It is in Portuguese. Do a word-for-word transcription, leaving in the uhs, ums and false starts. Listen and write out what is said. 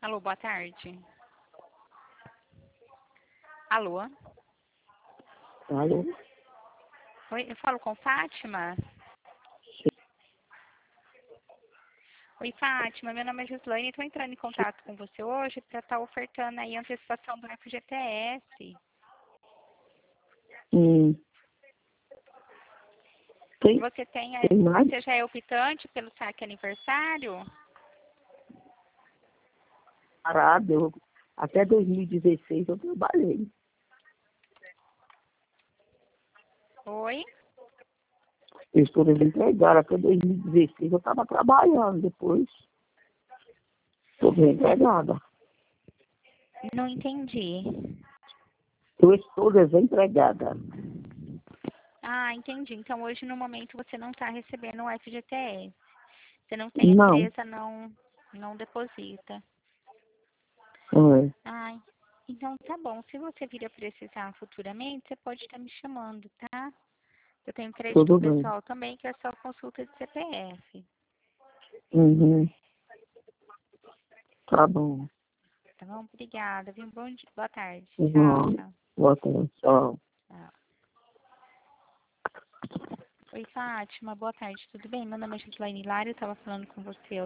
Alô, boa tarde. Alô? Alô? Oi, eu falo com Fátima? Oi, Fátima, meu nome é Gislaine, estou entrando em contato com você hoje para estar ofertando aí a antecipação do F G T S. Hum. Tem, Você tem, a- tem mais? você já é optante pelo saque aniversário? Parado, eu, até dois mil e dezesseis eu trabalhei. Oi? Eu estou desempregado, até dois mil e dezesseis eu estava trabalhando, depois estou desempregada. Não entendi. Eu estou desempregada. Ah, entendi. Então hoje no momento você não está recebendo o F G T S. Você não tem, a Não. empresa não, não deposita. É. Ai, então tá bom. Se você vir a precisar futuramente, você pode estar me chamando, tá? Eu tenho crédito Tudo bem. pessoal também, que é só consulta de C P F. Uhum. Tá bom. Tá bom? Obrigada, viu? Bom dia. Boa tarde. Tchau, Uhum. tchau. Boa tarde. Tchau. Tchau. Oi, Fátima. Boa tarde. Tudo bem? Meu nome é Gislaine Hilário. Eu estava falando com você